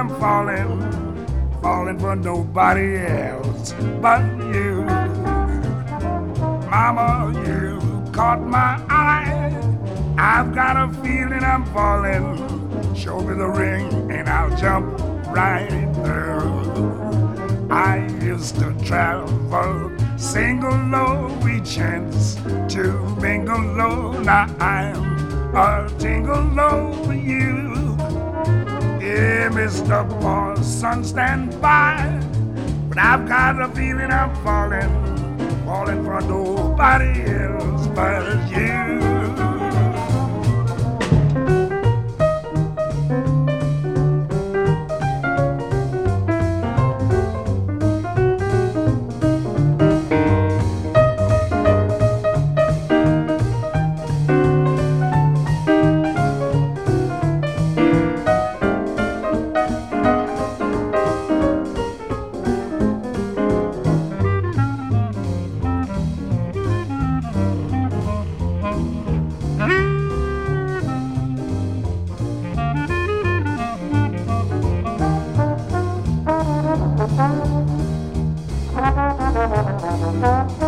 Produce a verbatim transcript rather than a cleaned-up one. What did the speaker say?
I'm falling, falling for nobody else but you. Mama, you caught my eye. I've got a feeling I'm falling. Show me the ring and I'll jump right through. I used to travel single low, we chance to mingle low. Now I'm a tingle low for you. Yeah, Mister Paulson, stand by. But I've got a feeling I'm falling, falling for nobody else but you. Thank you.